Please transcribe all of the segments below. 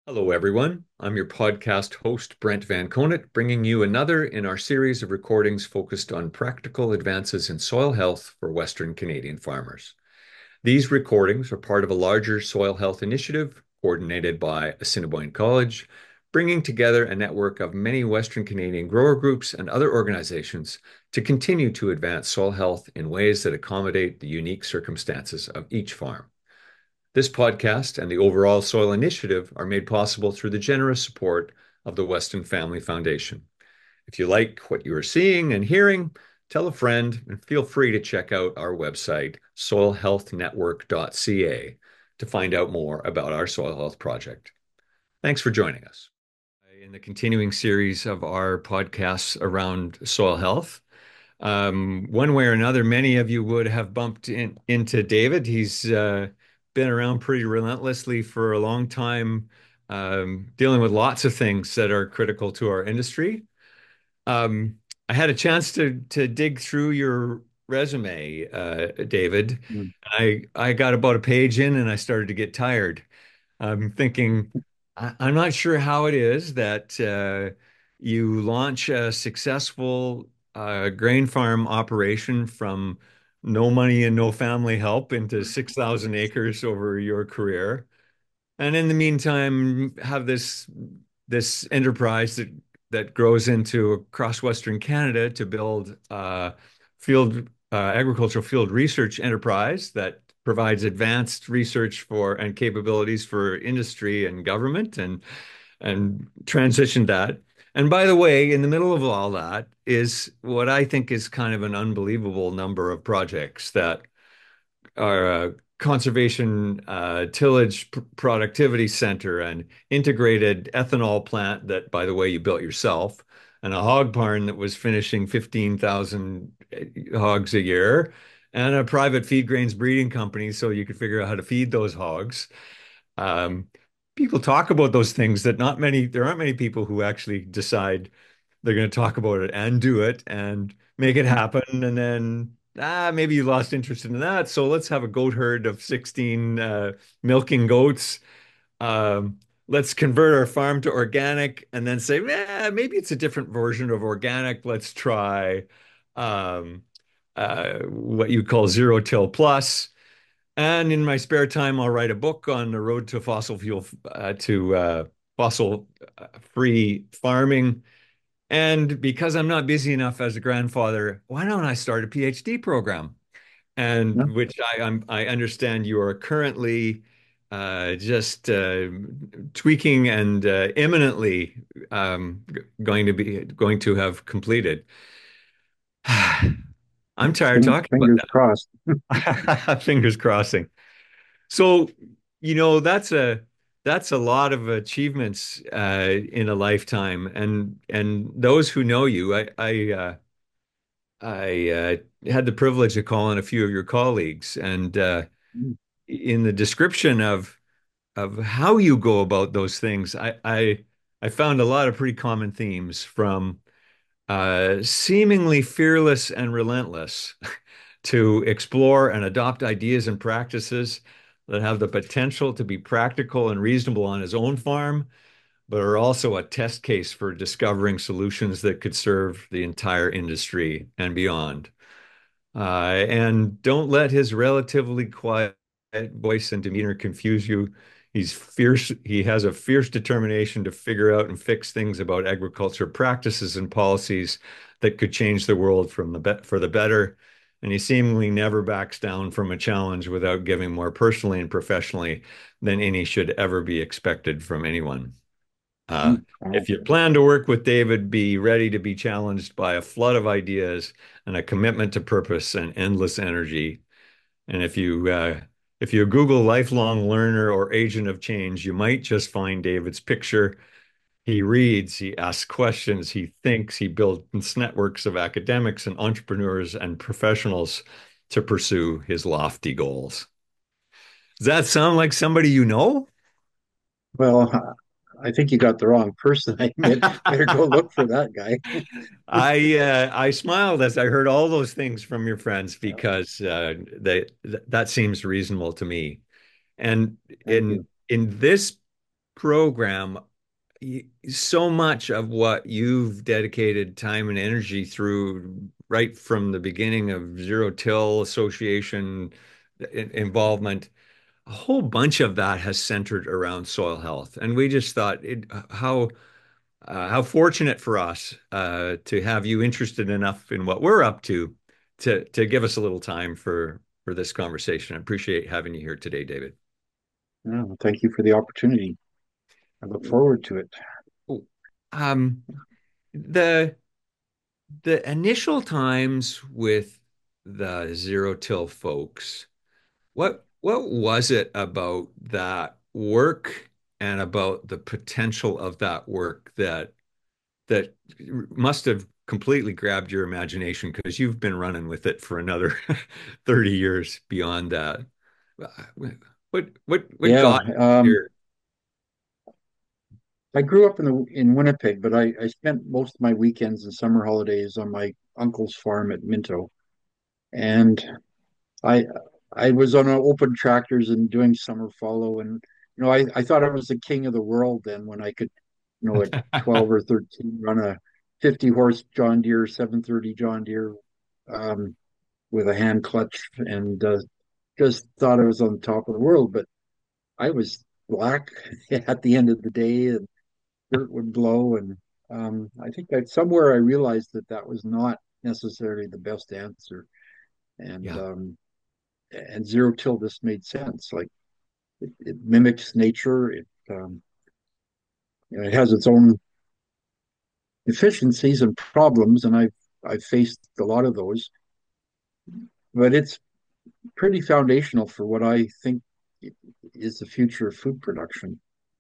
Hello, everyone. I'm your podcast host, Brent Van Conant, bringing you another in our series of recordings focused on practical advances in soil health for Western Canadian farmers. These recordings are part of a larger soil health initiative coordinated by Assiniboine College, bringing together a network of many Western Canadian grower groups and other organizations to continue to advance soil health in ways that accommodate the unique circumstances of each farm. This podcast and the overall soil initiative are made possible through the generous support of the Weston Family Foundation. If you like what you are seeing and hearing, tell a friend and feel free to check out our website, soilhealthnetwork.ca, to find out more about our soil health project. Thanks for joining us. In the continuing series of our podcasts around soil health, one way or another, many of you would have bumped into David. He's been around pretty relentlessly for a long time, dealing with lots of things that are critical to our industry. Um, I had a chance to dig through your resume, David. Mm. I got about a page in and I started to get tired. I'm thinking, I'm not sure how it is that you launch a successful grain farm operation from no money and no family help into 6,000 acres over your career. And in the meantime, have this enterprise that grows into across Western Canada to build field agricultural field research enterprise that provides advanced research for and capabilities for industry and government and transition that. And by the way, in the middle of all that is what I think is kind of an unbelievable number of projects that our conservation tillage productivity center and integrated ethanol plant that, by the way, you built yourself, and a hog barn that was finishing 15,000 hogs a year, and a private feed grains breeding company so you could figure out how to feed those hogs. Um, People talk about those things that there aren't many people who actually decide they're going to talk about it and do it and make it happen. And then, maybe you lost interest in that. So let's have a goat herd of 16 milking goats. Let's convert our farm to organic and then say, maybe it's a different version of organic. Let's try um, what you call zero till plus. And in my spare time, I'll write a book on the road to fossil free farming. And because I'm not busy enough as a grandfather, why don't I start a PhD program? And Yeah. which I understand you are currently just tweaking and imminently going to have completed. I'm tired talking about Fingers crossed. that. Fingers crossing. So, that's a lot of achievements in a lifetime, and those who know you, I had the privilege of calling a few of your colleagues, and Mm. in the description of how you go about those things, I found a lot of pretty common themes from seemingly fearless and relentless to explore and adopt ideas and practices that have the potential to be practical and reasonable on his own farm, but are also a test case for discovering solutions that could serve the entire industry and beyond. And don't let his relatively quiet voice and demeanor confuse you. He's fierce. He has a fierce determination to figure out and fix things about agriculture practices and policies that could change the world for the better. And he seemingly never backs down from a challenge without giving more personally and professionally than any should ever be expected from anyone. Uh, Wow. if you plan to work with David, be ready to be challenged by a flood of ideas and a commitment to purpose and endless energy. And if you Google lifelong learner or agent of change, you might just find David's picture. He reads, he asks questions, he thinks, he builds networks of academics and entrepreneurs and professionals to pursue his lofty goals. Does that sound like somebody you know? Well, I think you got the wrong person. I admit, better go look for that guy. I smiled as I heard all those things from your friends Yeah, because that seems reasonable to me. And thank in you. in this program, so much of what you've dedicated time and energy through right from the beginning of Zero Till Association involvement, a whole bunch of that has centered around soil health. And we just thought how fortunate for us to have you interested enough in what we're up to give us a little time for this conversation. I appreciate having you here today, David. Yeah, well, thank you for the opportunity. I look forward to it. Um, the the initial times with the Zero Till folks, what was it about that work and about the potential of that work that must have completely grabbed your imagination because you've been running with it for another 30 years beyond that. What Yeah, got you here? I grew up in Winnipeg, but I spent most of my weekends and summer holidays on my uncle's farm at Minto, and I I was on open tractors and doing summer follow, and I thought I was the king of the world then when I could, at 12 or 13 run a 50 horse John Deere 730 John Deere um, with a hand clutch, and just thought I was on top of the world. But I was black at the end of the day, and dirt would blow, and I think that somewhere I realized that that was not necessarily the best answer, and Yeah. um, and zero till just made sense. Like it mimics nature. It has its own deficiencies and problems, and I've faced a lot of those, but it's pretty foundational for what I think is the future of food production.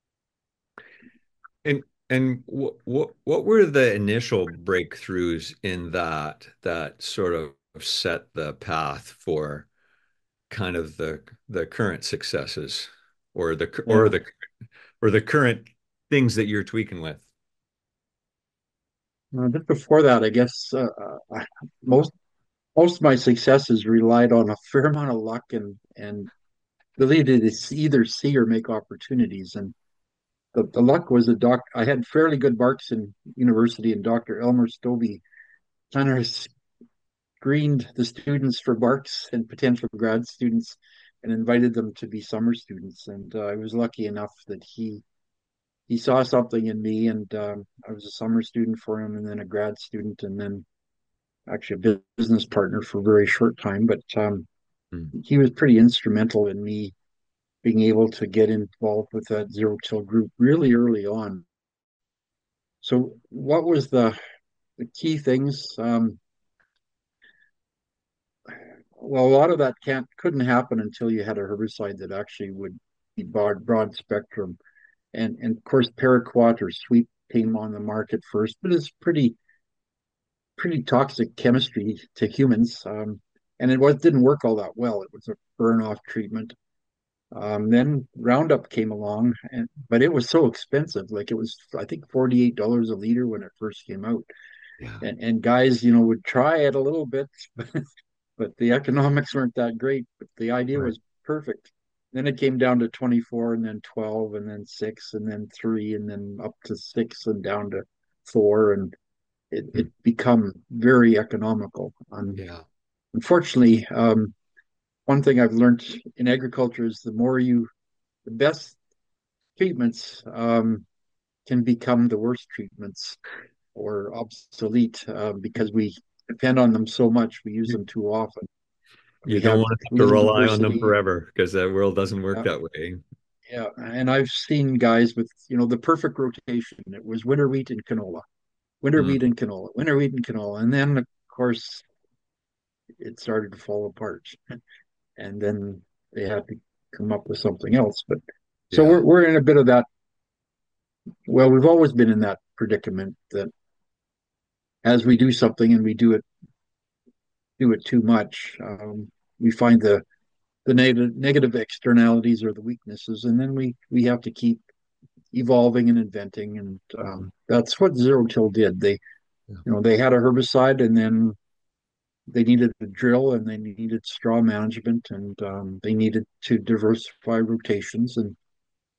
And what were the initial breakthroughs in that sort of set the path for kind of the current successes or the or Yeah. the or the current things that you're tweaking with? Just before that, I guess most most of my successes relied on a fair amount of luck and ability to either see or make opportunities. And the luck was I had fairly good marks in university, and Dr. Elmer Stovey kind of screened the students for marks and potential grad students and invited them to be summer students. And I was lucky enough that he saw something in me, and I was a summer student for him, and then a grad student, and then actually a business partner for a very short time. But Mm. he was pretty instrumental in me being able to get involved with that zero till group really early on. So, what was the key things? Well, a lot of that can't couldn't happen until you had a herbicide that actually would be broad spectrum, and of course paraquat or sweep came on the market first, but it's pretty toxic chemistry to humans, and didn't work all that well. It was a burn off treatment. Then Roundup came along, but it was so expensive. Like it was, I think, $48 a liter when it first came out, Yeah. and guys, would try it a little bit, but the economics weren't that great. But the idea Right. was perfect. Then it came down to 24, and then 12, and then 6, and then 3, and then up to 6, and down to 4, and it Mm. become very economical. Yeah. Unfortunately, one thing I've learned in agriculture is the best treatments can become the worst treatments or obsolete because we depend on them so much. We use You, them too often. you We don't have want to have to little rely on them diversity. forever because that world doesn't work Yeah, that way. yeah. And I've seen guys with, the perfect rotation. It was winter wheat and canola, winter wheat Mm. and canola, winter wheat and canola. And then, of course, it started to fall apart. And then they had to come up with something else. But so Yeah. we're in a bit of that. Well, we've always been in that predicament that as we do something and we do it too much, we find the negative externalities or the weaknesses, and then we have to keep evolving and inventing, and that's what zero till did. Yeah. They had a herbicide, and then they needed a drill, and they needed straw management, and they needed to diversify rotations, and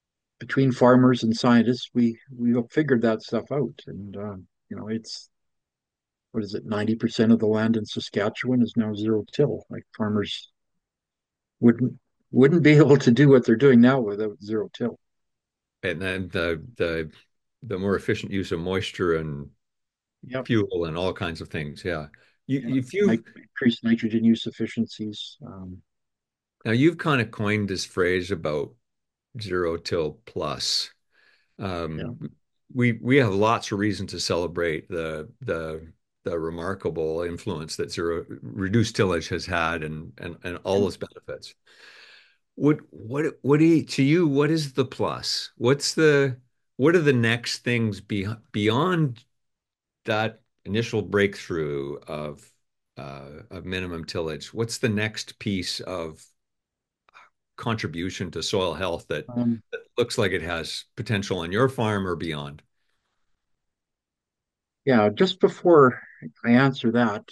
between farmers and scientists, we figured that stuff out. And it's what is it? 90% of the land in Saskatchewan is now zero till. Like farmers wouldn't wouldn't be able to do what they're doing now without zero till. And then the more efficient use of moisture and Yep. fuel and all kinds of things. Yeah. Yeah. If you've Increased nitrogen use efficiencies. Now you've kind of coined this phrase about zero till plus. Yeah. Um, we have lots of reason to celebrate the remarkable influence that zero reduced tillage has had and all Yeah. those benefits. What do you, to you, what is the plus? What are the next things beyond that initial breakthrough of minimum tillage? What's the next piece of contribution to soil health Um, that looks like it has potential on your farm or beyond? yeah. Just before I answer that,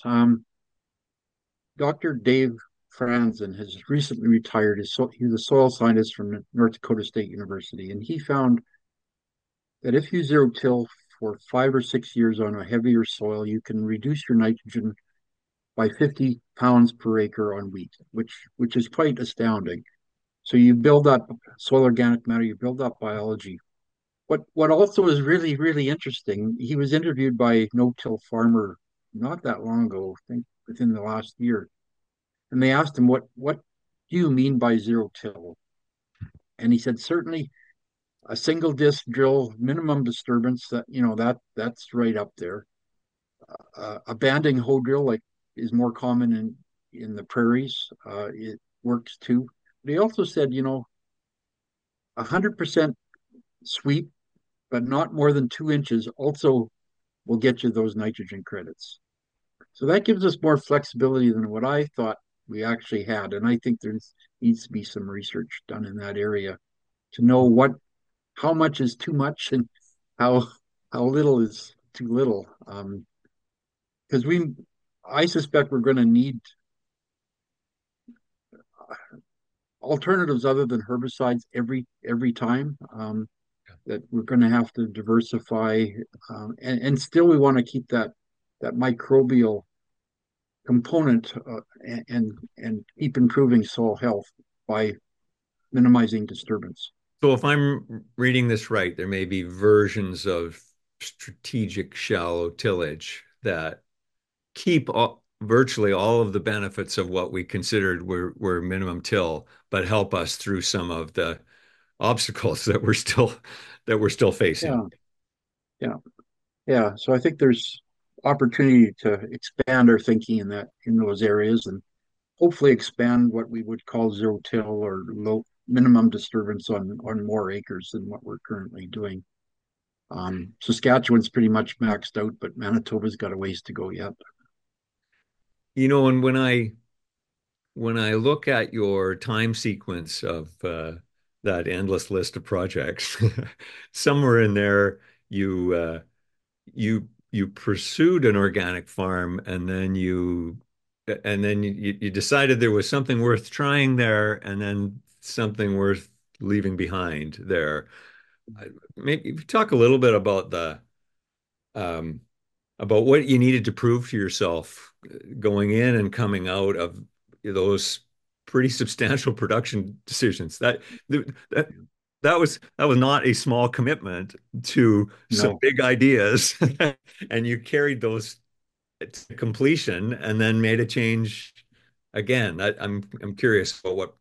Dr. Dave Franzen has recently retired. He's a soil scientist from North Dakota State University, and he found that if you zero till for 5 or 6 years on a heavier soil, you can reduce your nitrogen by 50 pounds per acre on wheat, which is quite astounding. So you build up soil organic matter, you build up biology. What also is really, really interesting, he was interviewed by No-Till Farmer not that long ago, I think within the last year. And they asked him, what do you mean by zero till? And he said, certainly a single disc drill, minimum disturbance, that's right up there. A banding hoe drill like is more common in the prairies. It works too. But he also said, 100% sweep, but not more than 2 inches, also will get you those nitrogen credits. So that gives us more flexibility than what I thought we actually had. And I think there needs to be some research done in that area to know how much is too much and how how little is too little. Because I suspect we're going to need alternatives other than herbicides every time. That we're going to have to diversify, and still we want to keep that microbial component, and keep improving soil health by minimizing disturbance. So if I'm reading this right, there may be versions of strategic shallow tillage that keep virtually all of the benefits of what we considered were minimum till, but help us through some of the obstacles that we're still facing. Yeah, yeah, yeah. So I think there's opportunity to expand our thinking in those areas, and hopefully expand what we would call zero till or low minimum disturbance on more acres than what we're currently doing. Saskatchewan's pretty much maxed out, but Manitoba's got a ways to go yet. And when I look at your time sequence of that endless list of projects, somewhere in there you pursued an organic farm and then you decided there was something worth trying there and then something worth leaving behind there. Maybe talk a little bit um, about what you needed to prove to yourself going in and coming out of those pretty substantial production decisions. That that was not a small commitment to some No, big ideas, and you carried those to completion and then made a change again. I'm curious about what.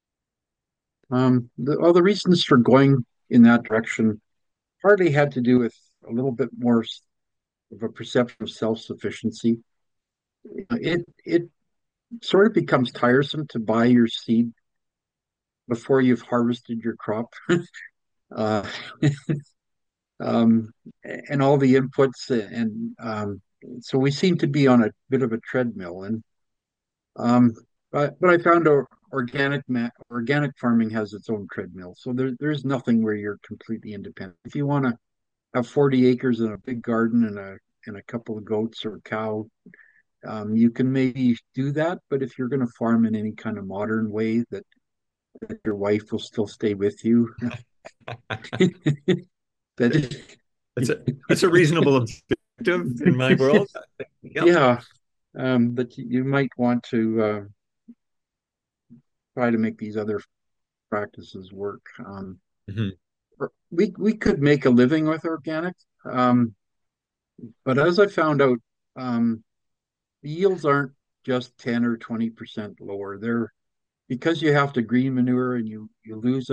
all the reasons for going in that direction partly had to do with a little bit more of a perception of self-sufficiency. It sort of becomes tiresome to buy your seed before you've harvested your crop, uh, um, and all the inputs, and so we seem to be on a bit of a treadmill. And um, but I found organic farming has its own treadmill, so there's nothing where you're completely independent. If you want to have 40 acres and a big garden and a couple of goats or a cow, you can maybe do that. But if you're going to farm in any kind of modern way that your wife will still stay with you, That is, That's a reasonable objective in my world. Yep. yeah, but you might want to try to make these other practices work. Mhm. We could make a living with organic, um, but as I found out, um, the yields aren't just 10 or 20% lower. They're because you have to green manure and you lose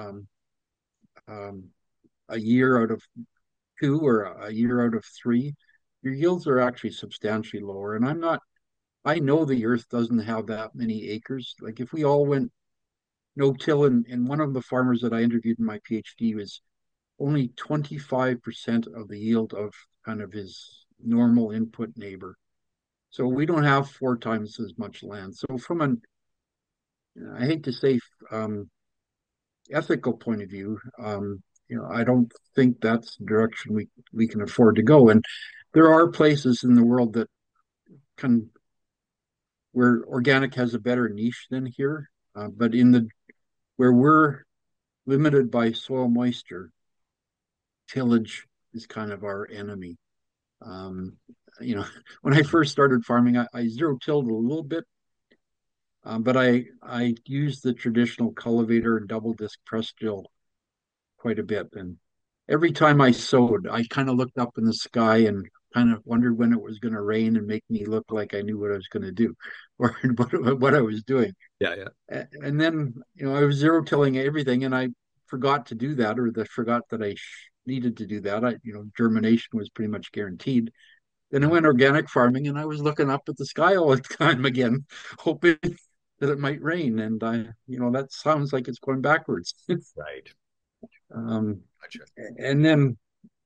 um, a year out of two or a year out of three, your yields are actually substantially lower. And I know the earth doesn't have that many acres. Like if we all went no till, and one of the farmers that I interviewed in my PhD was only 25% of the yield of kind of his normal input neighbor. So we don't have four times as much land. So from an, I hate to say, um, ethical point of view, I don't think that's the direction we can afford to go. And there are places in the world that can where organic has a better niche than here, but in the where we're limited by soil moisture, tillage is kind of our enemy. Um, when I first started farming, I zero tilled a little bit, but I used the traditional cultivator and double disc press drill quite a bit. And every time I sowed, I kind of looked up in the sky and kind of wondered when it was going to rain and make me look like I knew what I was going to do or what I was doing. Yeah, yeah, And then, I was zero tilling everything and I forgot to do that or forgot that I needed to do that. Germination was pretty much guaranteed. Then I yeah. went organic farming and I was looking up at the sky all the time again, hoping that it might rain. And that sounds like it's going backwards. Right. um, Gotcha. and then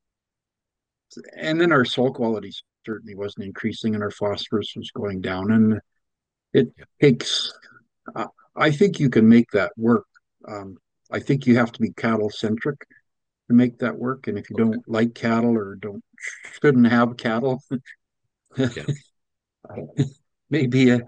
our soil quality certainly wasn't increasing and our phosphorus was going down. And it Yeah. takes, uh, I think you can make that work. Um, I think you have to be cattle centric to make that work. And if you Okay. don't like cattle or don't shouldn't have cattle, Yeah. maybe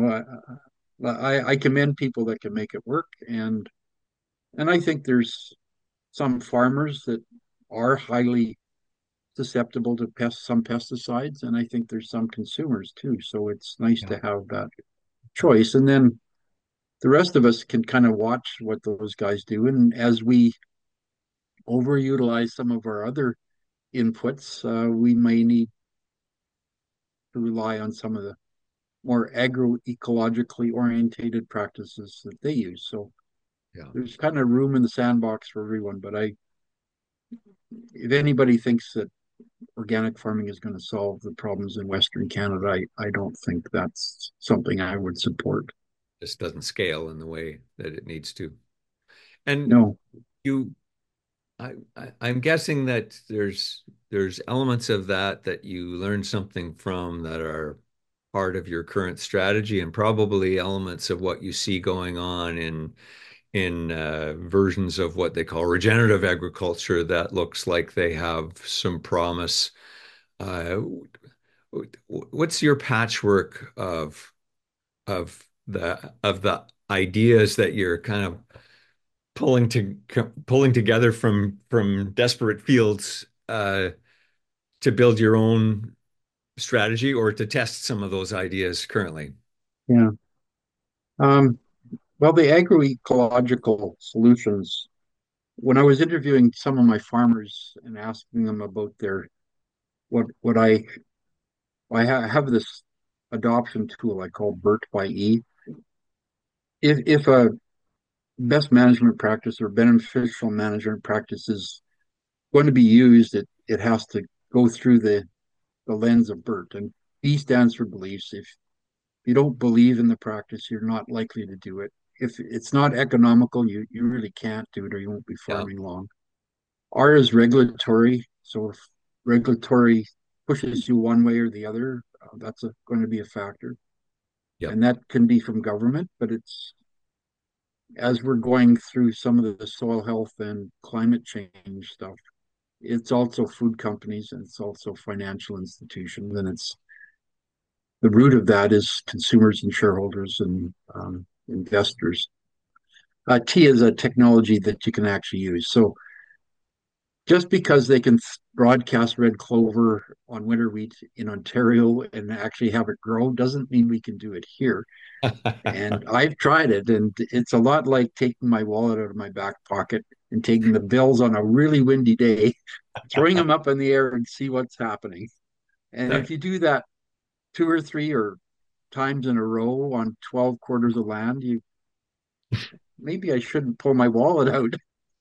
I commend people that can make it work, and I think there's some farmers that are highly susceptible to some pesticides, and I think there's some consumers too. So it's nice Yeah. to have that choice, and then the rest of us can kind of watch what those guys do, and as we overutilize some of our other inputs, we may need to rely on some of the more agroecologically orientated practices that they use. So Yeah. there's kind of room in the sandbox for everyone. But if anybody thinks that organic farming is going to solve the problems in Western Canada, I don't think that's something I would support. Just doesn't scale in the way that it needs to. And No, you, I'm guessing that there's elements of that that you learned something from that are part of your current strategy, and probably elements of what you see going on in versions of what they call regenerative agriculture that looks like they have some promise. Uh, what's your patchwork of the ideas that you're kind of pulling together from desperate fields to build your own strategy or to test some of those ideas currently? yeah. Um, well, the agroecological solutions, when I was interviewing some of my farmers and asking them about their what I have this adoption tool I call BERT by E. If a best management practice or beneficial management practice is going to be used, it has to go through the lens of BERT. And B stands for beliefs. If you don't believe in the practice, you're not likely to do it. If it's not economical, you really can't do it or you won't be Yeah, farming long. R is regulatory. So if regulatory pushes you one way or the other, that's going to be a factor. yep, And that can be from government, but it's as we're going through some of the soil health and climate change stuff, it's also food companies and it's also financial institutions, and it's the root of that is consumers and shareholders and investors. T is a technology that you can actually use. So just because they can broadcast red clover on winter wheat in Ontario and actually have it grow doesn't mean we can do it here. And I've tried it, and it's a lot like taking my wallet out of my back pocket and taking the bills on a really windy day, throwing them up in the air and see what's happening. And if you do that two or three or times in a row on 12 quarters of land, you maybe I shouldn't pull my wallet out.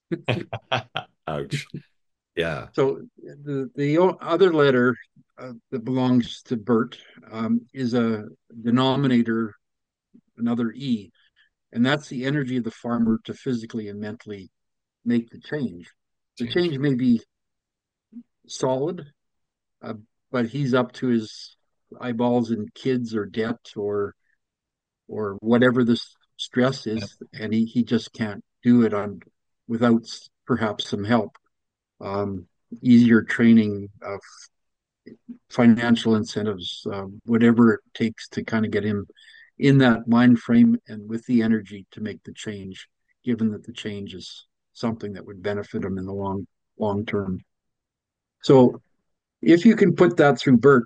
Ouch. Yeah. So the other letter that belongs to Bert is a denominator, another E, and that's the energy of the farmer to physically and mentally make the change. The Change. change may be solid, uh, but he's up to his eyeballs in kids or debt or whatever the stress is, and he just can't do it on without perhaps some help. Um, Easier training, financial incentives, whatever it takes to kind of get him in that mind frame and with the energy to make the change, given that the change is something that would benefit him in the long term. So if you can put that through Bert,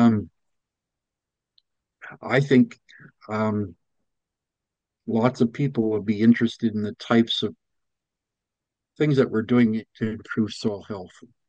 I think um, lots of people will be interested in the types of things that we're doing to improve soil health.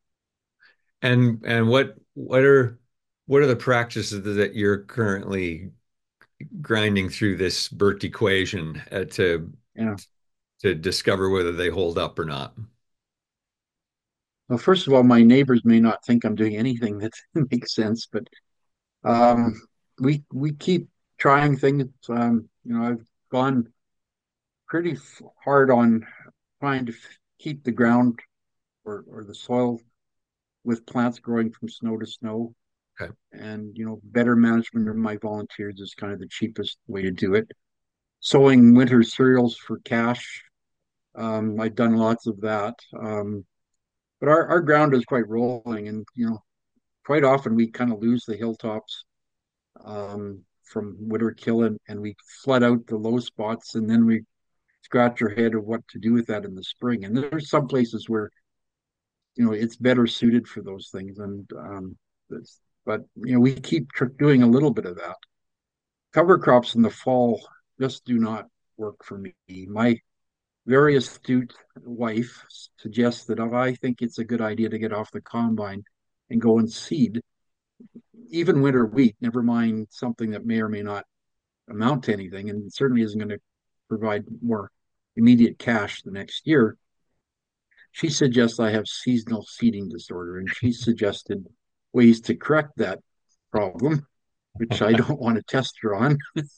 And what are the practices that you're currently grinding through this BERT equation Yeah. to discover whether they hold up or not? Well, first of all, my neighbors may not think I'm doing anything that makes sense, but um, we keep trying things. I've gone pretty hard on trying to keep the ground or the soil with plants growing from snow to snow. Okay. And better management of my volunteers is kind of the cheapest way to do it. Sowing winter cereals for cash. I've done lots of that. But our ground is quite rolling, and quite often we kind of lose the hilltops from winter kill, and we flood out the low spots, and then we scratch our head of what to do with that in the spring. And there's some places where it's better suited for those things, and but we keep doing a little bit of that. Cover crops in the fall just do not work for me. My very astute wife suggests that if I think it's a good idea to get off the combine and go and seed, even winter wheat, never mind something that may or may not amount to anything, and certainly isn't going to provide more immediate cash the next year. She suggests I have seasonal seeding disorder, and she suggested ways to correct that problem, which I don't want to test her on.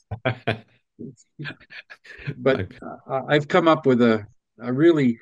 But I've come up with a really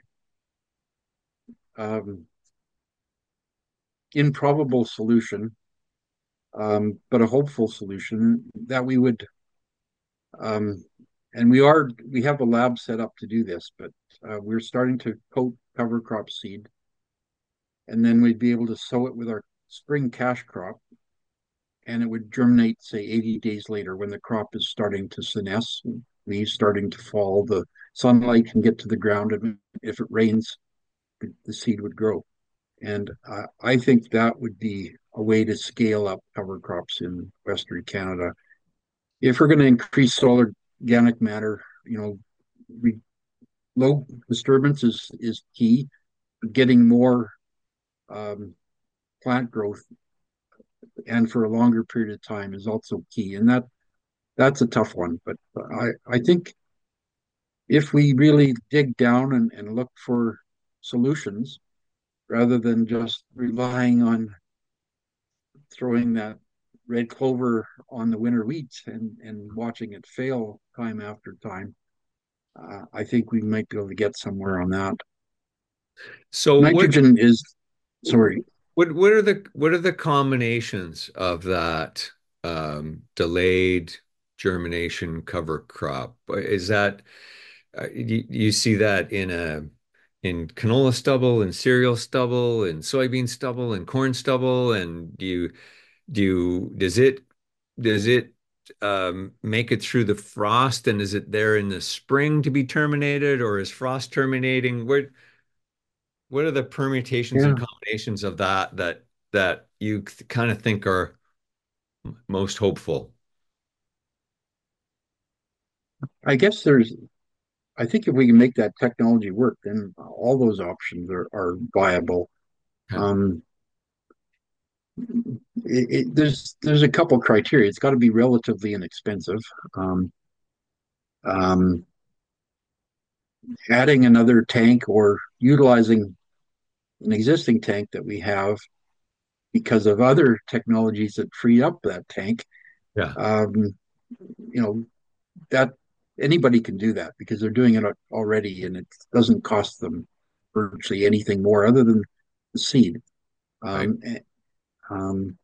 um, improbable solution, but a hopeful solution that we would, um, and we have a lab set up to do this, but we're starting to coat cover crop seed, and then we'd be able to sow it with our spring cash crop, and it would germinate, say, 80 days later when the crop is starting to senesce, leaves starting to fall, the sunlight can get to the ground, and if it rains, the seed would grow. And I think that would be a way to scale up cover crops in Western Canada. If we're going to increase soil organic matter, we, low disturbance is key. Getting more um, plant growth and for a longer period of time is also key. And that's a tough one. But I think if we really dig down and look for solutions rather than just relying on throwing that red clover on the winter wheat and watching it fail time after time, I think we might be able to get somewhere on that. So Nitrogen is, sorry, what are the combinations of that delayed germination cover crop? Is that you see that in canola stubble and cereal stubble and soybean stubble and corn stubble and does it make it through the frost, and is it there in the spring to be terminated, or is frost terminating? What are the permutations and Yeah, combinations of that you kind of think are most hopeful? I guess I think if we can make that technology work, then all those options are viable. Okay. Um, there's a couple criteria. It's got to be relatively inexpensive. Um, um, Adding another tank or utilizing an existing tank that we have because of other technologies that free up that tank, Yeah. um, you know, that anybody can do that because they're doing it already and it doesn't cost them virtually anything more other than the seed. Right. Um, um,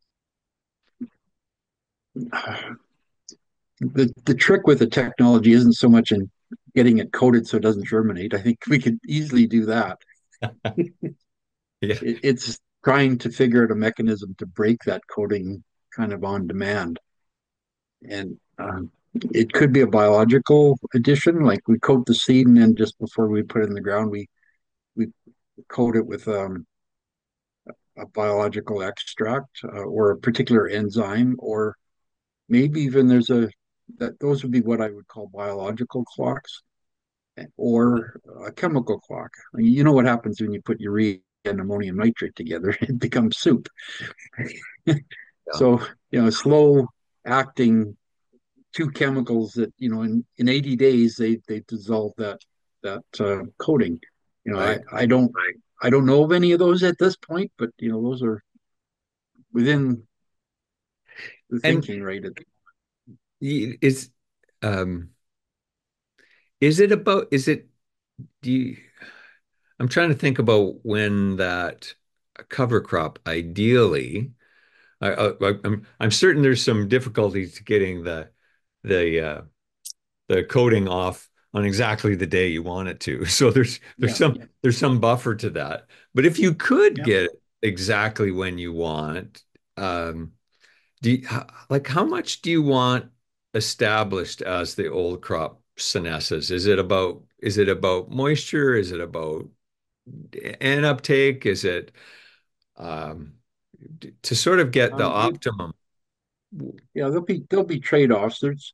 the trick with the technology isn't so much in getting it coated so it doesn't germinate. I think we could easily do that. Yeah. It's trying to figure out a mechanism to break that coating kind of on demand. And it could be a biological addition, like we coat the seed and then just before we put it in the ground, we coat it with a biological extract or a particular enzyme, or maybe even there's a that those would be what I would call biological clocks or a chemical clock. You know what happens when you put urea and ammonium nitrate together? It becomes soup. Yeah. So, slow acting two chemicals that, in 80 days they dissolve that coating. Right. I don't know of any of those at this point, but those are within the And thinking, right? y- um is it about is it do you I'm trying to think about when that cover crop ideally I'm certain there's some difficulty to getting the the coating off on exactly the day you want it to. So Yeah, there's some buffer to that. But if you could yeah. get it exactly when you want, do you, like how much do you want established as the old crop senesces? Is it about moisture? Is it about N uptake? Is it um, to sort of get the It, optimum? yeah, there'll be trade-offs. There's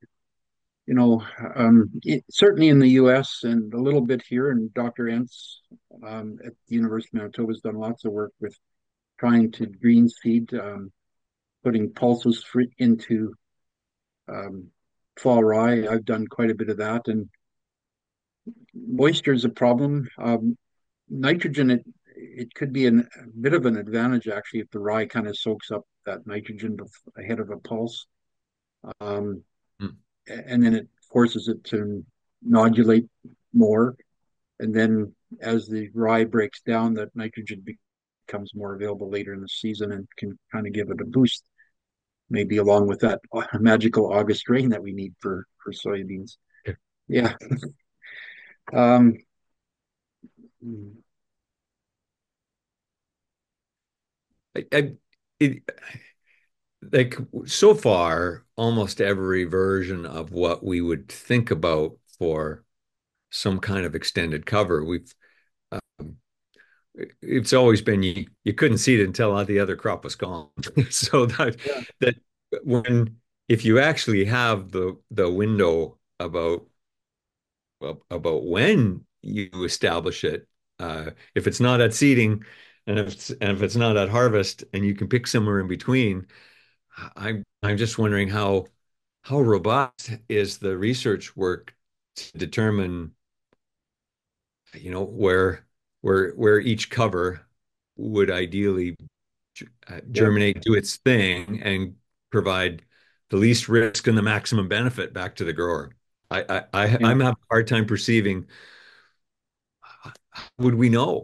certainly in the U.S. and a little bit here, and Dr. Entz at the University of Manitoba has done lots of work with trying to green seed, putting pulses into um, fall rye. I've done quite a bit of that, and moisture is a problem. Nitrogen, it could be a bit of an advantage actually if the rye kind of soaks up that nitrogen ahead of a pulse, um, Hmm. and then it forces it to nodulate more. And then as the rye breaks down, that nitrogen becomes more available later in the season and can kind of give it a boost, maybe along with that magical August rain that we need for soybeans. Yeah. Um, I, it, like so far, almost every version of what we would think about for some kind of extended cover, um, it's always been you couldn't see it until the other crop was gone. So yeah. that when if you actually have the window about well, about when you establish it, if it's not at seeding and if it's not at harvest, and you can pick somewhere in between, I'm just wondering how robust is the research work to determine, where each cover would ideally Yeah. germinate, do its thing, and provide the least risk and the maximum benefit back to the grower. Yeah. I'm having a hard time perceiving how would we know?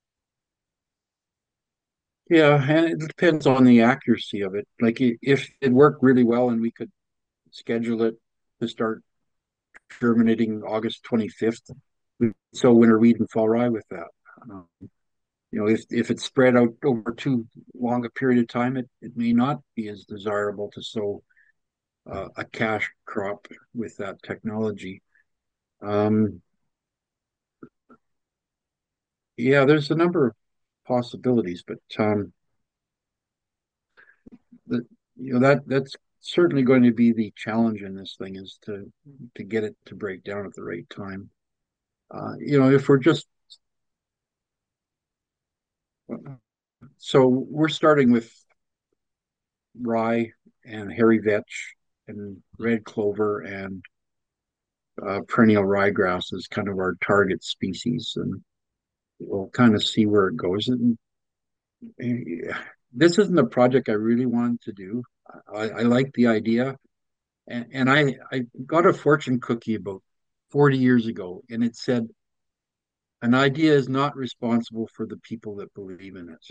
Yeah, and it depends on the accuracy of it. Like if it worked really well and we could schedule it to start germinating August 25th, we sow winter wheat and fall rye with that. Um, if it's spread out over too long a period of time, it may not be as desirable to sow a cash crop with that technology. Um, yeah, there's a number of possibilities, but the, that's certainly going to be the challenge in this thing is to get it to break down at the right time. If we're just so we're starting with rye and hairy vetch and red clover and perennial ryegrass is kind of our target species, and we'll kind of see where it goes. And this isn't a project I really wanted to do. I like the idea, and I got a fortune cookie about 40 years ago, and it said an idea is not responsible for the people that believe in it.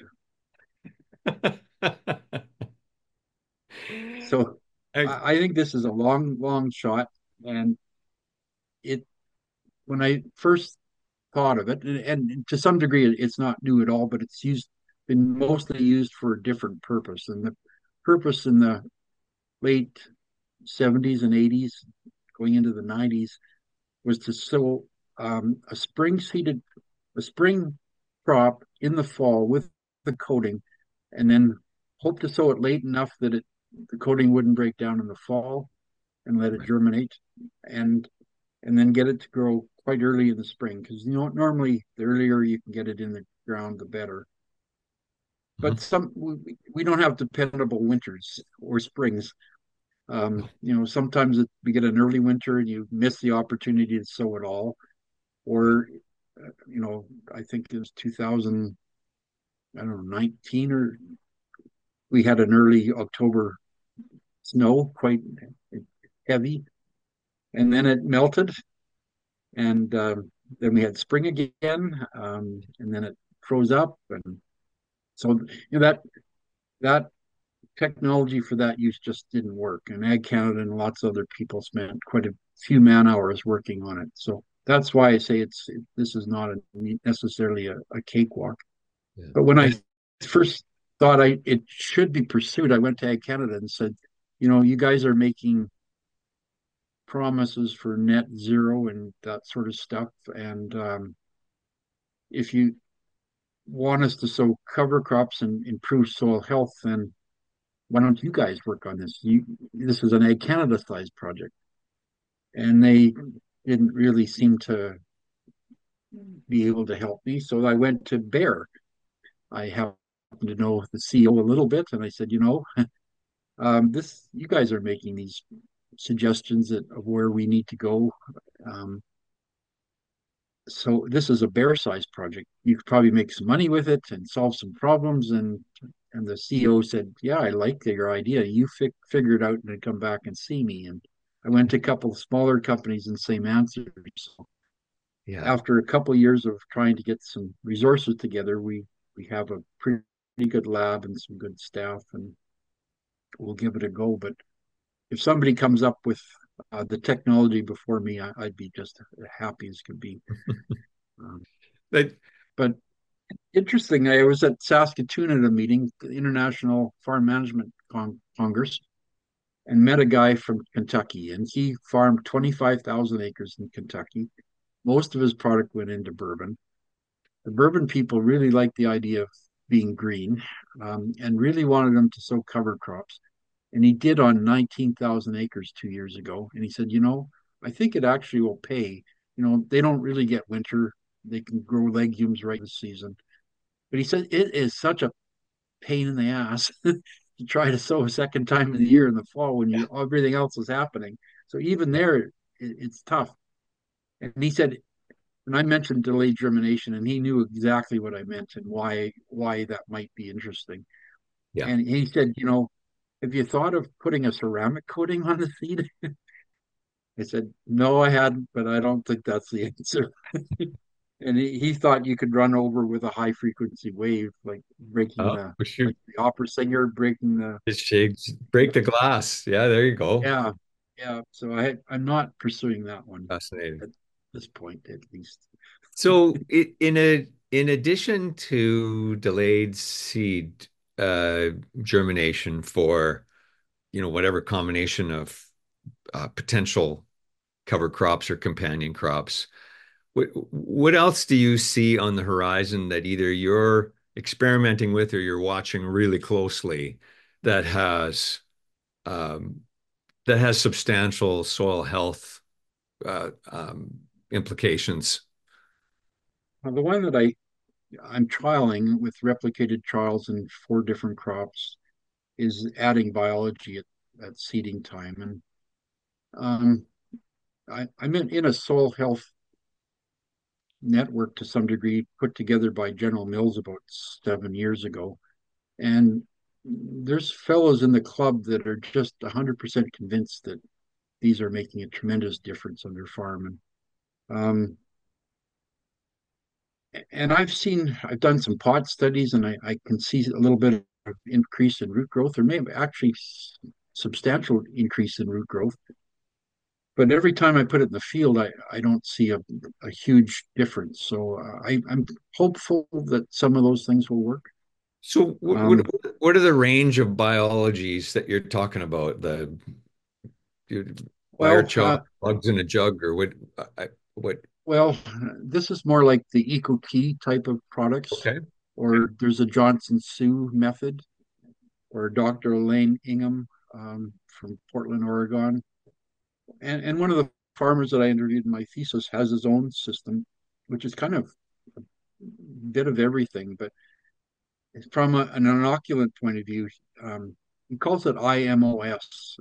So I, I think this is a long, long shot, and it when I first thought of it, and to some degree it's not new at all, but it's been mostly used for a different purpose. And the purpose in the late 70s and 80s, going into the 90s, was to sow a a spring crop in the fall with the coating, and then hope to sow it late enough that the coating wouldn't break down in the fall and let it germinate, and and then get it to grow quite early in the spring because normally the earlier you can get it in the ground the better. But we don't have dependable winters or springs. Sometimes we get an early winter and you miss the opportunity to sow it all. Or, I think it was 2000, I don't know, 19, or we had an early October snow, quite heavy, and then it melted, and then we had spring again, and then it froze up, and so that technology for that use just didn't work. And Ag Canada and lots of other people spent quite a few man hours working on it. So that's why I say this is not necessarily a cakewalk. yeah. But when I first thought it should be pursued, I went to Ag Canada and said, you guys are making promises for net zero and that sort of stuff. And if you want us to sow cover crops and improve soil health, then why don't you guys work on this? This is an Ag Canada sized project. And they didn't really seem to be able to help me. So I went to Bayer. I happened to know the CEO a little bit, and I said, this you guys are making these suggestions of where we need to go. Um, so this is a Bayer-sized project. You could probably make some money with it and solve some problems. And the CEO said, "Yeah, I like your idea. You figure it out and then come back and see me." And I went to a couple of smaller companies and same answer. So Yeah. after a couple of years of trying to get some resources together, we have a pretty good lab and some good staff, and we'll give it a go. But if somebody comes up with the technology before me, I'd be just happy as could be. Um, But but interesting, I was at Saskatoon at a meeting, the International Farm Management Congress, and met a guy from Kentucky, and he farmed 25,000 acres in Kentucky. Most of his product went into bourbon. The bourbon people really liked the idea of being green, and really wanted them to sow cover crops. And he did on 19,000 acres 2 years ago. And he said, I think it actually will pay. They don't really get winter. They can grow legumes right in the season. But he said it is such a pain in the ass to try to sow a second time in the year in the fall when everything else is happening. So even there, it's tough. And he said, and I mentioned delayed germination, and he knew exactly what I meant and why that might be interesting. yeah. And he said, have you thought of putting a ceramic coating on the seed? I said, no, I hadn't, but I don't think that's the answer. And he thought you could run over with a high frequency wave, like breaking Oh, like shoot. the opera singer breaking the, It shakes, break the glass. Yeah, there you go. yeah, yeah. So I'm not pursuing that one Fascinating. at this point, at least. So in addition to delayed seed germination for whatever combination of potential cover crops or companion crops. What else do you see on the horizon that either you're experimenting with or you're watching really closely that has um, that has substantial soil health implications? The one that I'm trialing with replicated trials in four different crops is adding biology at seeding time. And um, I'm in a soil health network to some degree put together by General Mills about 7 years ago. And there's fellows in the club that are just 100% convinced that these are making a tremendous difference on their farm. And I've done some pot studies and I can see a little bit of increase in root growth, or maybe actually substantial increase in root growth. But every time I put it in the field, I don't see a huge difference. So I'm hopeful that some of those things will work. So, Um, what are the range of biologies that you're talking about? The well, biochar, bugs in a jug, or what? well, this is more like the EcoKey type of products, Okay. or there's a Johnson Sue method, or Dr. Elaine Ingham from Portland, Oregon. And one of the farmers that I interviewed in my thesis has his own system, which is kind of a bit of everything. But from an inoculant point of view, he calls it IMOS,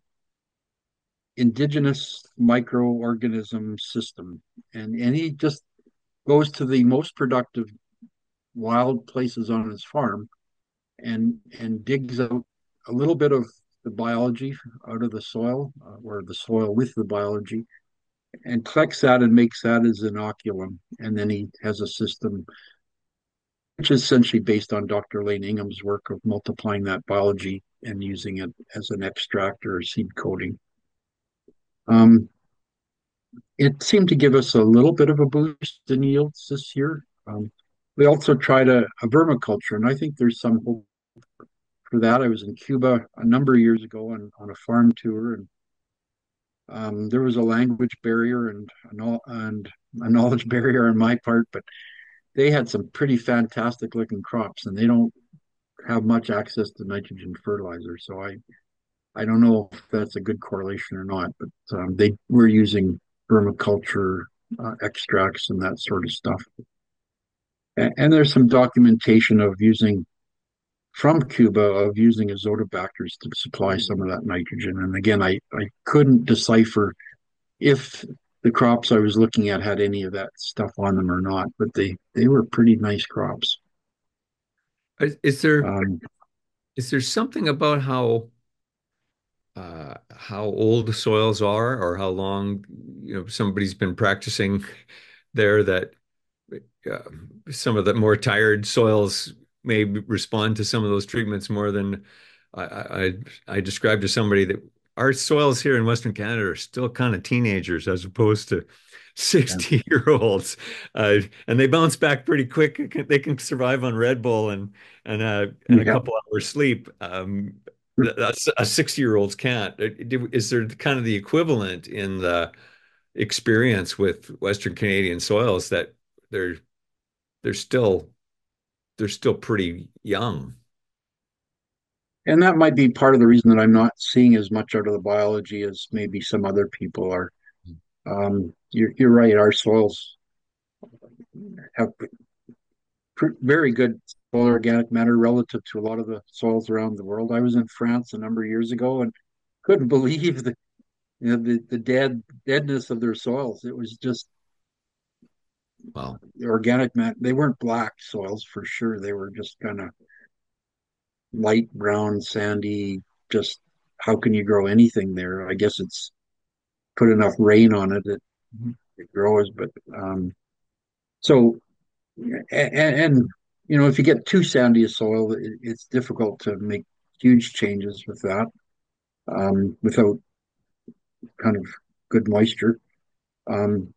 Indigenous Microorganism System. And he just goes to the most productive wild places on his farm and digs out a little bit of the biology out of the soil, or the soil with the biology, and collects that and makes that as inoculum. And then he has a system which is essentially based on Dr. Lane Ingham's work of multiplying that biology and using it as an extract or a seed coating. Um, it seemed to give us a little bit of a boost in yields this year. We also tried a vermiculture, and I think there's some hope for that. I was in Cuba a number of years ago on a farm tour, and there was a language barrier and a knowledge barrier on my part, but they had some pretty fantastic looking crops, and they don't have much access to nitrogen fertilizer. So I don't know if that's a good correlation or not, but they were using permaculture extracts and that sort of stuff. And there's some documentation of using from Cuba of using azotobacters to supply some of that nitrogen. And again, I couldn't decipher if the crops I was looking at had any of that stuff on them or not, but they were pretty nice crops. Is there Um, is there something about how old the soils are, or how long somebody's been practicing there, that uh, some of the more tired soils may respond to some of those treatments more than I described to somebody that our soils here in Western Canada are still kind of teenagers as opposed to yeah. 60-year-olds, and they bounce back pretty quick. They can survive on Red Bull and a Yeah. couple hours sleep. A 60-year-olds can't. Is there kind of the equivalent in the experience with Western Canadian soils that they're they're still they're still pretty young? And that might be part of the reason that I'm not seeing as much out of the biology as maybe some other people are. You're right. Our soils have very good soil organic matter relative to a lot of the soils around the world. I was in France a number of years ago and couldn't believe the deadness of their soils. It was just Well, the organic matter. They weren't black soils for sure. They were just kind of light brown, sandy. Just how can you grow anything there? I guess it's put enough rain on it that it grows. But so and if you get too sandy a soil, it's difficult to make huge changes with that without kind of good moisture. Um,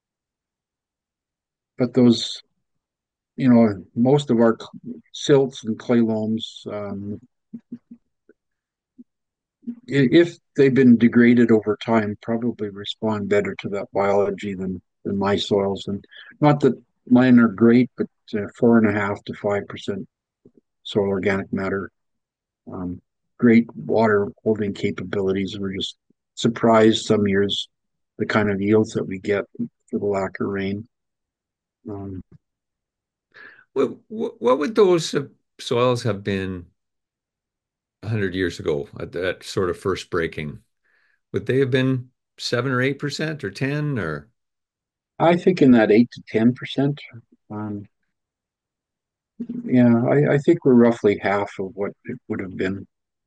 but those, most of our silts and clay loams, if they've been degraded over time, probably respond better to that biology than my soils. And not that mine are great, but 4.5 to 5% soil organic matter, um, great water holding capabilities. We're just surprised some years the kind of yields that we get for the lack of rain. Um, What would those soils have been 100 years ago at that sort of first breaking? Would they have been 7 or 8% or 10 or I think in that 8 to 10%. Um, yeah, I think we're roughly half of what it would have been.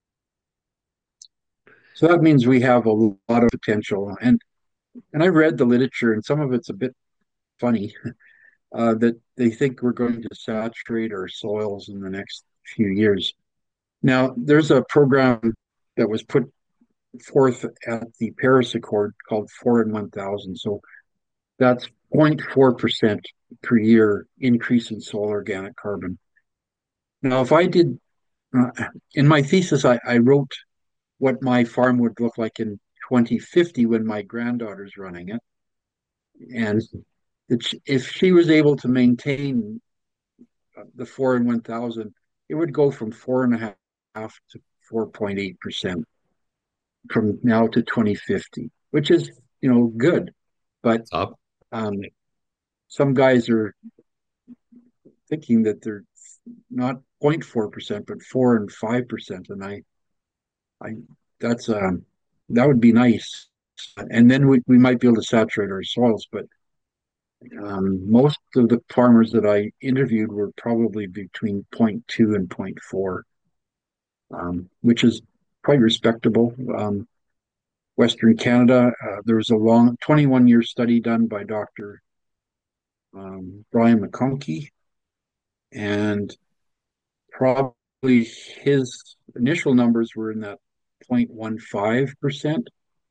So that means we have a lot of potential. And I read the literature, and some of it's a bit funny that they think we're going to saturate our soils in the next few years. Now, there's a program that was put forth at the Paris Accord called 4 in 1,000. So that's 0.4% per year increase in soil organic carbon. Now, if I did, uh, in my thesis, I wrote what my farm would look like in 2050 when my granddaughter's running it. And if she was able to maintain the 4 in 1,000, it would go from 4.5 to 4.8% from now to 2050, which is, good. But up? um, some guys are thinking that they're not 0.4%, but 4 and 5%. And I, that's, that would be nice. And then we might be able to saturate our soils. But most of the farmers that I interviewed were probably between zero point 0.2 and zero point 0.4, which is quite respectable. Western Canada, there was a long 21-year study done by Dr. Brian McConkey, and probably his initial numbers were in that 0.15%.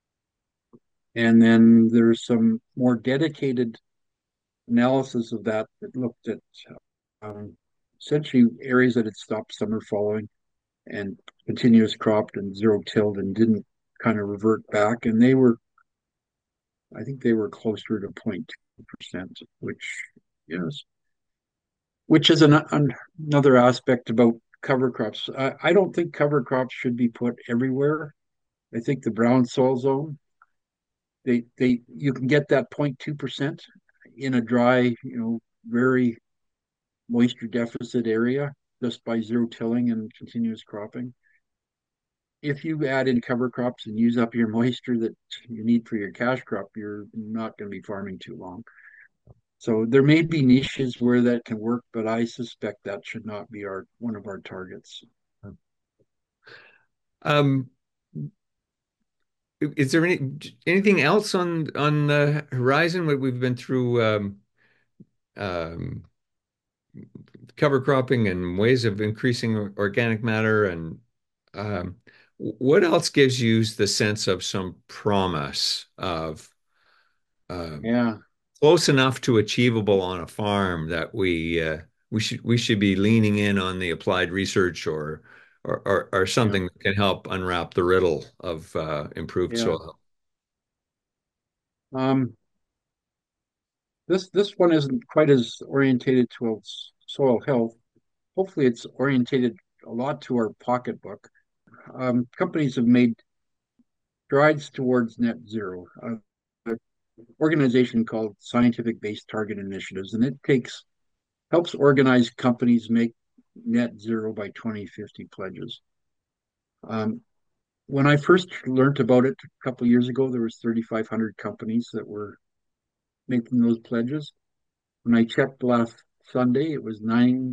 And then there's some more dedicated analysis of that that looked at um, essentially areas that had stopped summer following and continuous cropped and zero tilled and didn't kind of revert back. And I think they were closer to 0.2%, is which is another aspect about cover crops. I don't think cover crops should be put everywhere. I think the brown soil zone, they you can get that 0.2% in a dry, very moisture deficit area just by zero tilling and continuous cropping. If you add in cover crops and use up your moisture that you need for your cash crop, you're not going to be farming too long. So there may be niches where that can work, but I suspect that should not be our one of our targets. Um, is there anything else on the horizon? We've been through um, cover cropping and ways of increasing organic matter, and what else gives you the sense of some promise of um, Yeah, close enough to achievable on a farm that we should be leaning in on the applied research or yeah, something that can help unwrap the riddle of improved yeah. soil health. Um, this one isn't quite as orientated towards soil health. Hopefully, it's orientated a lot to our pocketbook. Companies have made strides towards net zero. An organization called Scientific Based Target Initiatives, and it takes helps organize companies make net zero by 2050 pledges. Um, when I first learned about it a couple of years ago, there was 3,500 companies that were making those pledges. When I checked last Sunday, it was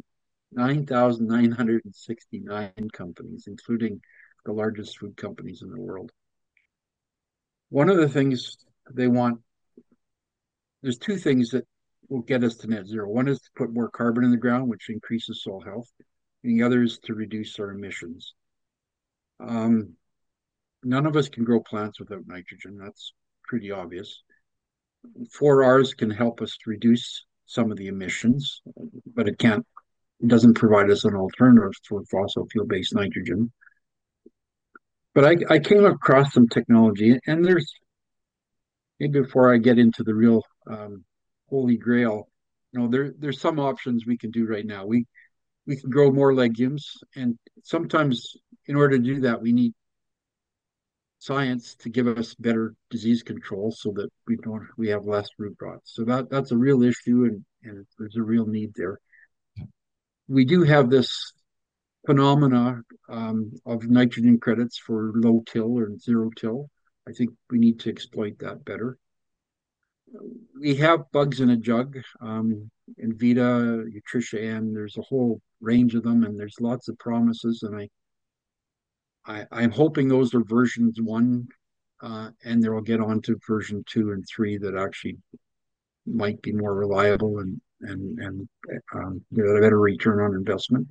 9,969 companies, including the largest food companies in the world. One of the things they want, there's two things that will get us to net zero. One is to put more carbon in the ground, which increases soil health, and the other is to reduce our emissions. Um, None of us can grow plants without nitrogen. That's pretty obvious. 4Rs can help us reduce some of the emissions, but it doesn't provide us an alternative for fossil fuel based nitrogen. But I came across some technology, and there's maybe before I get into the real holy grail, there's some options we can do right now. We can grow more legumes, and sometimes in order to do that, we need science to give us better disease control so that we have less root rot. So that's a real issue, and there's a real need there. We do have this phenomena of nitrogen credits for low till or zero till. I think we need to exploit that better. We have bugs in a jug, Invita, Nutricia, and there's a whole range of them, and there's lots of promises. And I'm hoping those are versions one, and they'll get on to version two and three that actually might be more reliable and get a better return on investment.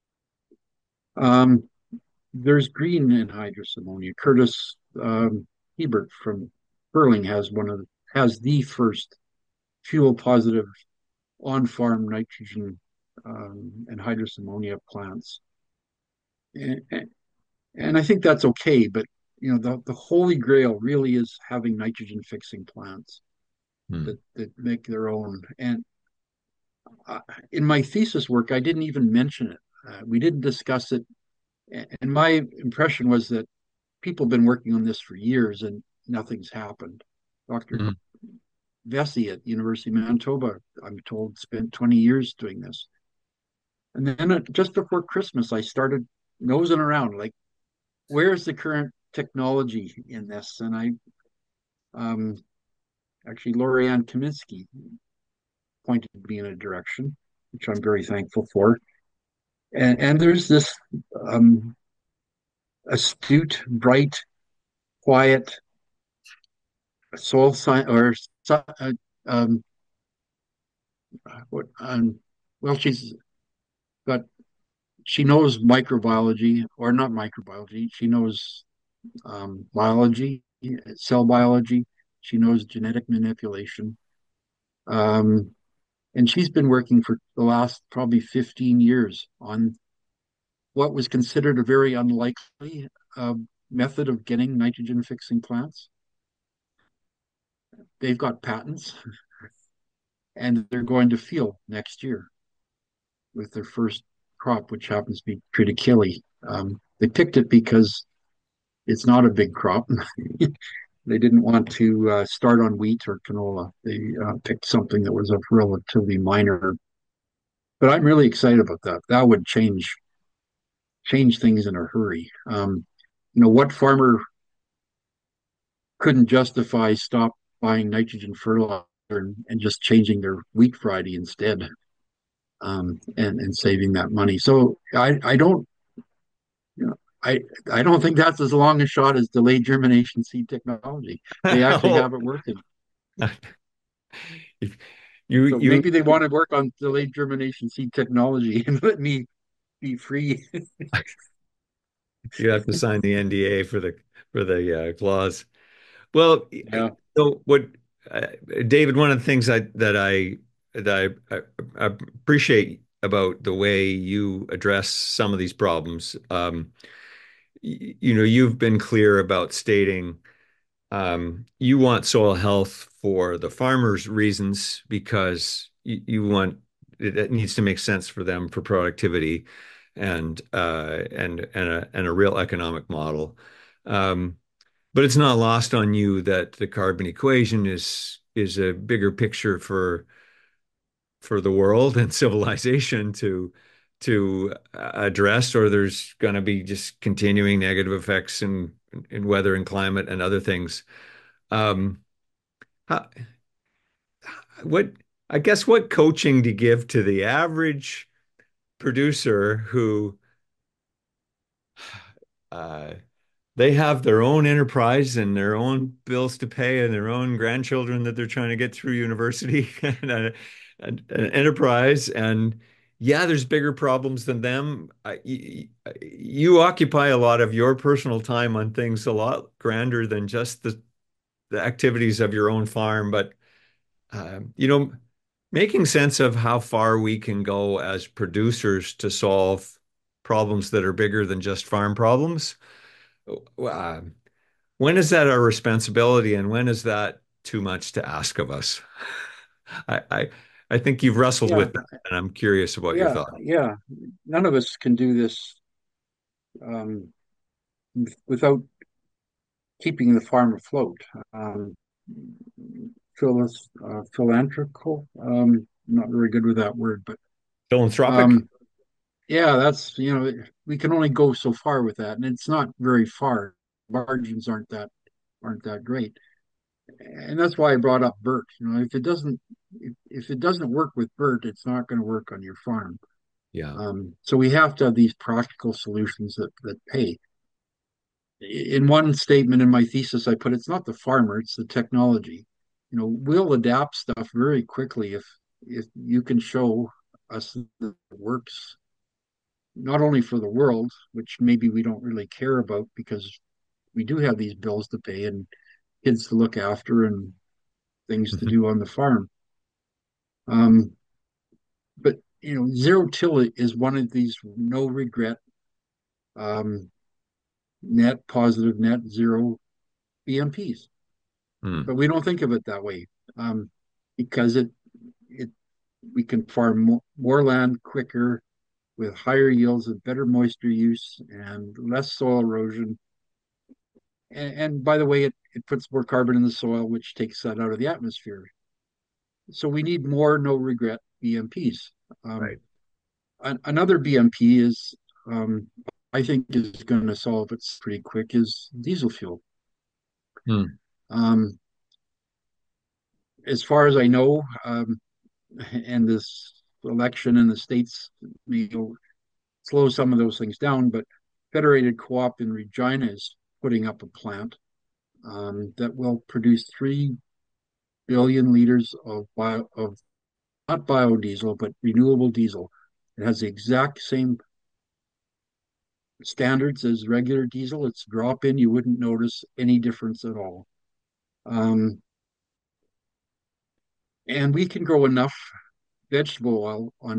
Um, there's green anhydrous ammonia. Curtis Hebert from Burling has the first fuel positive on farm nitrogen anhydrous ammonia plants, and, and I think that's okay. But the holy grail really is having nitrogen fixing plants Hmm. that make their own. And in my thesis work, I didn't even mention it. We didn't discuss it, and my impression was that people have been working on this for years and nothing's happened. Dr. Mhm. Vesey at University of Manitoba, I'm told, spent 20 years doing this. And then just before Christmas, I started nosing around, like, where's the current technology in this? And um, actually, Lorianne Kaminsky pointed me in a direction, which I'm very thankful for. And there's this um, astute, bright, quiet soil science or um, what well she's got she knows microbiology or not microbiology. She knows biology, cell biology. She knows genetic manipulation. Um, and she's been working for the last probably 15 years on what was considered a very unlikely uh, method of getting nitrogen fixing plants. They've got patents and they're going to field next year with their first crop, which happens to be triticale. They picked it because it's not a big crop. They didn't want to start on wheat or canola. They picked something that was of relatively minor. But I'm really excited about that. That would change things in a hurry. What farmer couldn't justify stop buying nitrogen fertilizer and just changing their wheat variety instead, and saving that money. So I don't you know, I don't think that's as long a shot as delayed germination seed technology. They actually Oh, have it working. if you So you maybe they want to work on delayed germination seed technology and let me be free. you have to sign the NDA for the clause. Well, Yeah. so what, uh, David? One of the things that I appreciate about the way you address some of these problems, you've been clear about stating you want soil health for the farmers' reasons because you want it needs to make sense for them for productivity and a real economic model. Um, but it's not lost on you that the carbon equation is a bigger picture for the world and civilization to address, or there's going to be just continuing negative effects in weather and climate and other things. Um, how, what I guess what coaching do you give to the average producer who uh, they have their own enterprise and their own bills to pay and their own grandchildren that they're trying to get through university and an enterprise. And yeah, there's bigger problems than them. You occupy a lot of your personal time on things a lot grander than just the activities of your own farm. But, making sense of how far we can go as producers to solve problems that are bigger than just farm problems. Uh, when is that our responsibility, and when is that too much to ask of us? I, I, I think you've wrestled Yeah, with that, and I'm curious about your yeah, thought. yeah. None of us can do this um, without keeping the farm afloat. Um, Philanthropical. I'm not very good with that word, but Philanthropic? um, yeah, that's we can only go so far with that, and it's not very far. Margins aren't that great, and that's why I brought up BERT. If it doesn't work with BERT, it's not going to work on your farm. Yeah. So we have to have these practical solutions that pay. In one statement in my thesis, I put it's not the farmer, it's the technology. We'll adapt stuff very quickly if you can show us that it works, not only for the world, which maybe we don't really care about because we do have these bills to pay and kids to look after and things to Mhm. do on the farm. Um, but zero till is one of these no regret um, net positive net zero BMPs. Hmm. But we don't think of it that way um, because it we can farm more land quicker with higher yields and better moisture use and less soil erosion. And by the way, it puts more carbon in the soil, which takes that out of the atmosphere. So we need more no regret BMPs. Um, Right. Another BMP is, um, I think, is going to solve it pretty quick is diesel fuel. Hmm. Um, as far as I know, and this election in the states may slow some of those things down, but Federated Co-op in Regina is putting up a plant that will produce 3 billion liters of not biodiesel but renewable diesel. It has the exact same standards as regular diesel. It's drop in; you wouldn't notice any difference at all. Um, and we can grow enough vegetable oil on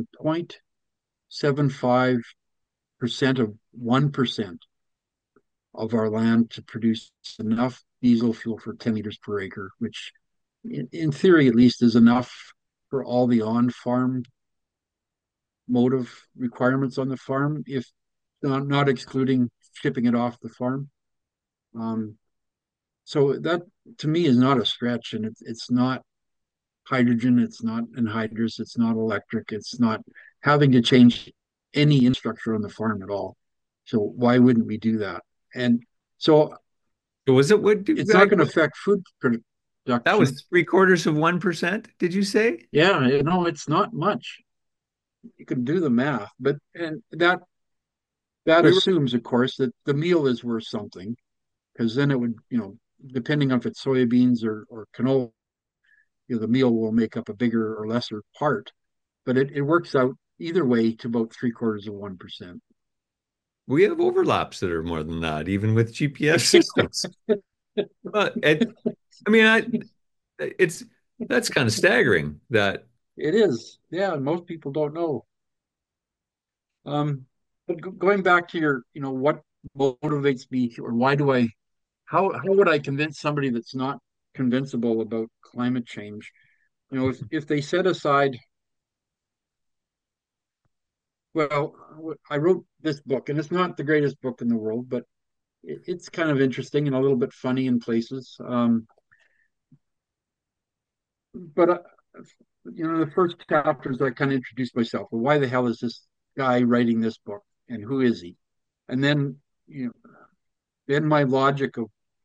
0.75% of 1% of our land to produce enough diesel fuel for 10 liters per acre, which in theory at least is enough for all the on-farm motive requirements on the farm, if not excluding shipping it off the farm. Um, so that to me is not a stretch, and it's not hydrogen, it's not anhydrous, it's not electric, it's not having to change any infrastructure on the farm at all. So why wouldn't we do that? And so So was it what it's not going to affect food that production. was 3/4 of 1%, did you say? Yeah, it's not much. You can do the math, but and that We were assumes, of course, that the meal is worth something, because then it would, depending on if it's soybeans or canola, the meal will make up a bigger or lesser part. But it works out either way to about 0.75%. we have overlaps that are more than that, even with GPS systems. But I mean, it's that's kind of staggering that. It is, yeah. Most people don't know. Um, but going back to your, what motivates me, or why do I how would I convince somebody that's not convincible about climate change? If they set aside, well, I wrote this book, and it's not the greatest book in the world, but it's kind of interesting and a little bit funny in places. But the first chapters I kind of introduced myself. Well, why the hell is this guy writing this book, and who is he? And then, then my logic of,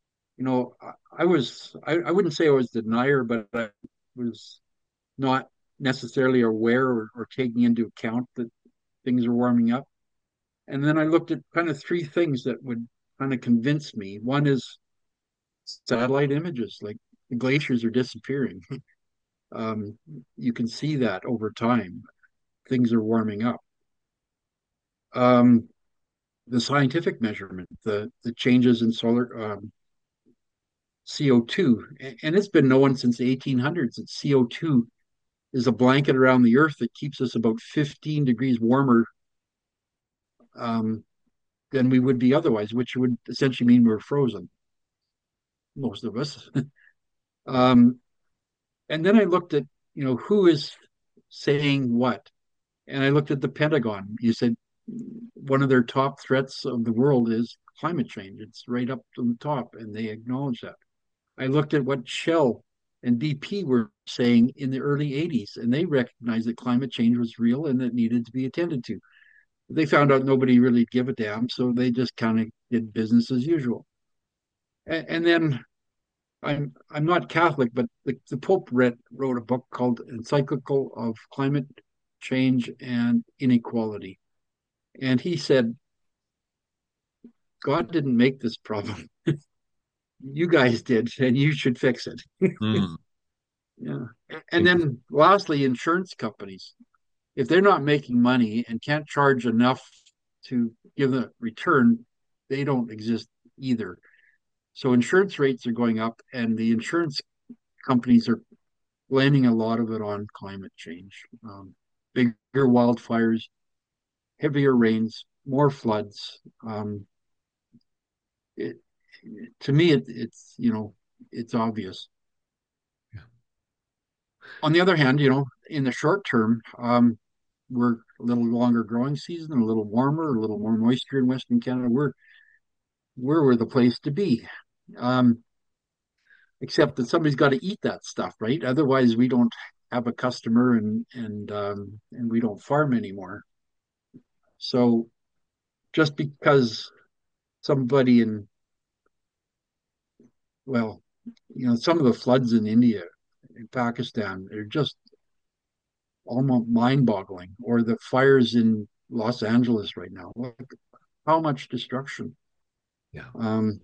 I wouldn't say I was a denier, but I was not necessarily aware or taking into account that things are warming up. And then I looked at kind of three things that would kind of convince me. One is satellite images, like the glaciers are disappearing. um, you can see that over time. Things are warming up. Um, the scientific measurement, the changes in solar CO2, and it's been known since the 1800s that CO2 is a blanket around the Earth that keeps us about 15 degrees warmer um, than we would be otherwise, which would essentially mean we're frozen, most of us. um, and then I looked at, who is saying what, and I looked at the Pentagon. You said one of their top threats of the world is climate change. It's right up to the top, and they acknowledge that. I looked at what Shell and BP were saying in the early 80s, and they recognized that climate change was real and that needed to be attended to. They found out nobody really gave a damn, so they just kind of did business as usual. And then I'm not Catholic, but the Pope wrote a book called Encyclical of Climate Change and Inequality. And he said, God didn't make this problem. You guys did, and you should fix it. Mm. Yeah. And then lastly, insurance companies, if they're not making money and can't charge enough to give a return, they don't exist either. So insurance rates are going up, and the insurance companies are blaming a lot of it on climate change. Bigger wildfires, heavier rains, more floods. It, to me, it's obvious. On the other hand, in the short term, we're a little longer growing season, a little warmer, a little more moisture in Western Canada. We're the place to be. Um, Except that somebody's got to eat that stuff, right? Otherwise, we don't have a customer, and we don't farm anymore. So just because somebody in well, some of the floods in India, in Pakistan, they're just almost mind-boggling. Or the fires in Los Angeles right now. Look how much destruction. Yeah. Um,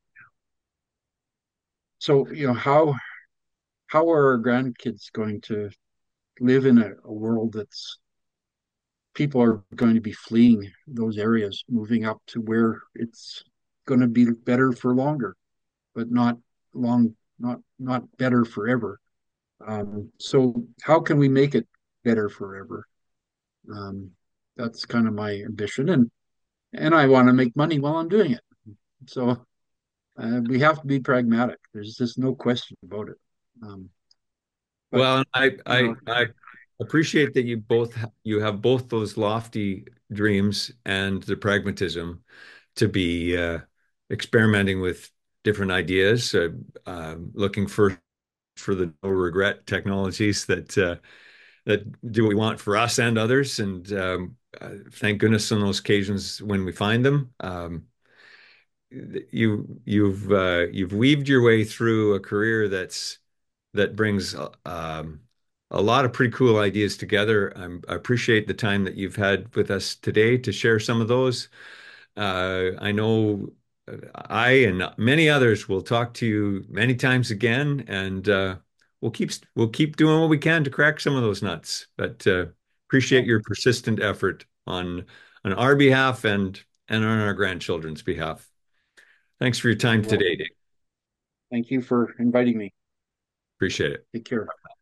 so how are our grandkids going to live in a world that's people are going to be fleeing those areas, moving up to where it's going to be better for longer, but not better forever. So how can we make it better forever? Um, that's kind of my ambition, and I want to make money while I'm doing it. So we have to be pragmatic. There's just no question about it. Um, but Well, you know, I appreciate that you have both those lofty dreams and the pragmatism to be experimenting with different ideas, looking for the no regret technologies that do what we want for us and others. And thank goodness on those occasions when we find them. You've weaved your way through a career that brings a lot of pretty cool ideas together. I appreciate the time that you've had with us today to share some of those. I know I and many others will talk to you many times again, and we'll keep doing what we can to crack some of those nuts. But appreciate well, your persistent effort on our behalf and on our grandchildren's behalf. Thanks for your you're time today, welcome. Dave. Thank you for inviting me. Appreciate it. Take care.